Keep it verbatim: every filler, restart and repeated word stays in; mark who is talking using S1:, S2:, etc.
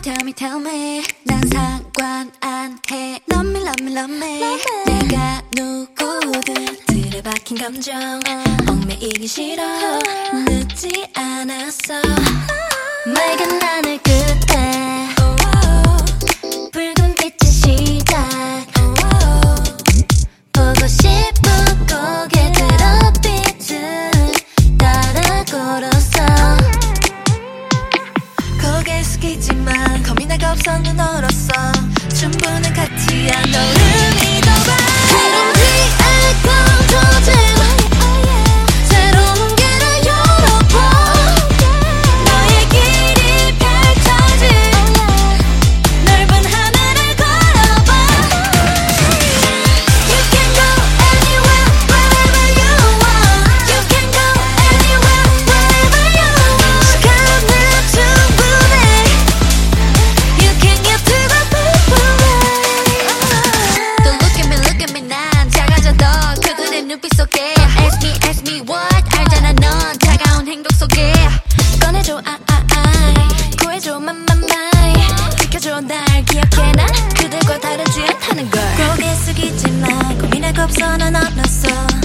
S1: tell me tell me 난 상관 안 해 Love me love me love me, love me. 내가 누구든 들에 박힌 감정 얽매이기 싫어 늦지 않았어 맑은 하늘 끝에 붉은 빛의 시작 보고 싶은 고개 들어 빛을 따라 걸었어 고개 숙이지만 겁이 나가 없어 눈 얼었어 충분한 가치야 너를 믿어봐 새로운 뒤에 건조지만 새로운 길을 열어봐 너의 길이 펼쳐진 넓은 하늘을 걸어봐 You can go anywhere wherever you want You can go anywhere wherever you want 시간은 충분해 You can get to the Don't look at me look at me 난 작아져도 그들의 눈빛 속에 Ask me ask me what 알잖아 넌 차가운 행동 속에 꺼내줘 아 아 아 구해줘 my my my 지켜줘 날 기억해 난 그들과 다르지 않다는 걸 고개 숙이지만 고민할 거 없어 난 얼었어